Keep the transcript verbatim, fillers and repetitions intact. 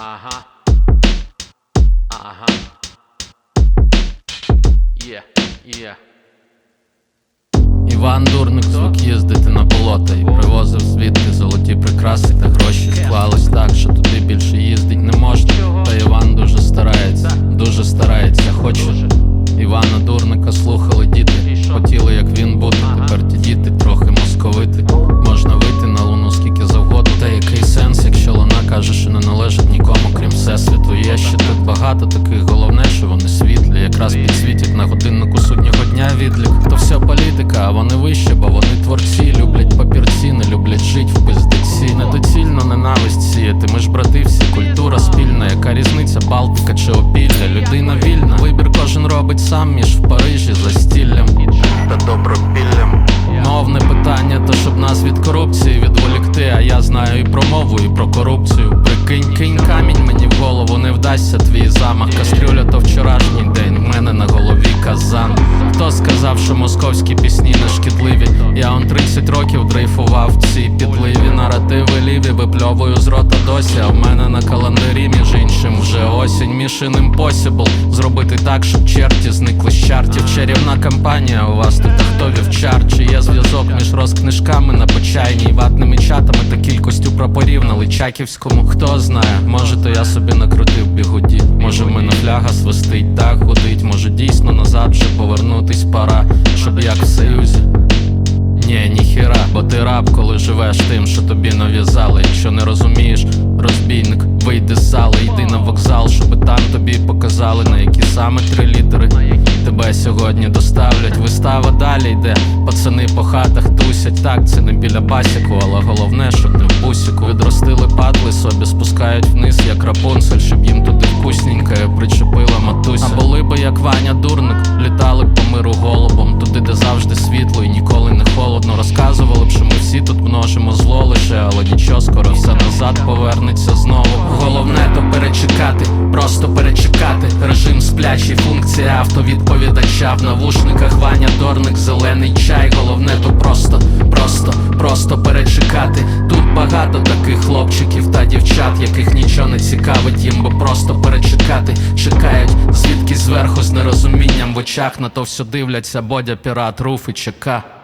Ага. Ага. Є, є. Іван Дурник звик їздити на болота і привозив звідти золоті прикраси та гроші. Склалось так, що туди більше їздить не можна. Та Іван дуже старається, дуже старається, хоче. Івана Дурника слухали діти, хотіли як він бути. Тепер ті діти трохи московити. Можна вийти на луну скільки завгодно. Та який сенс, якщо луна каже, що не належить нікому, крім всесвіту. Є ще тут багато таких, головне, що вони світлі. Якраз підсвітять на годиннику суднього дня відлік. То все політика, а вони вище, бо вони творці. Люблять папірці, не люблять жить в пиздеці. Недоцільно ненависть сіяти, ми ж брати всі, культура спільна. Яка різниця, Балтика чи Опілля? Людина вільна, вибір кожен робить сам між в Парижі застіллям та добропіллям. Мовне питання, то щоб нас від корупції відволікти. А я знаю і про мову, і про корупцію. Прикинь, кинь камінь мені в голову, не вдасться твій замах. Кастрюля то вчорашній день, в мене на голові казан. Хто сказав, що московські пісні не шкідливі? Я он тридцять років дрейфував в цій підливі. Наративи ліві випльовую з рота досі. А в мене на календарі, між іншим, вже осінь. Mission Impossible зробити так, щоб черті зникли з чартів. Чарівна кампанія у вас тут, а хто вівчар? Чи є зв'язок між розкнижками на почайній, ватними чатами та кількістю прапорів на Личаківському? Хто знає, може то я собі накрутив бігуді. Може в мене фляга свистить, так гудить. Може дійсно назад вже повернутись пора, щоб як в Союзі. Ні, ніхіра, бо ти раб, коли живеш тим, що тобі нав'язали. Якщо не розумієш, розбійник, вийди з зали, йди на вокзал, щоб там тобі показали, на які саме три літери тебе сьогодні доставлять. Вистава далі йде, пацани по хатах тусять. Так, це не біля басіку, але головне, щоб не в бусіку. Відростили падли собі, спускають вниз, як Рапунцель, щоб їм туди вкусненьке причепила матуся. А були би як Ваня Дурник, літали б по миру голубом, туди, де завжди світло і ніколи не холодно. Розказували б, що ми всі тут множимо зло лише, але нічого, скоро все назад повернеться знову. Головне то перечекати, просто перечекати. Режим сплячий, функція автовідповідача. В навушниках Ваня Дурник, зелений чай. Головне то просто, просто, просто перечекати. Тут багато таких хлопчиків та дівчат, яких нічого не цікавить, їм би просто перечекати. Чекають звідки зверху з нерозумінням в очах, на то все дивляться Бодя, Пірат, Руф і ЧК.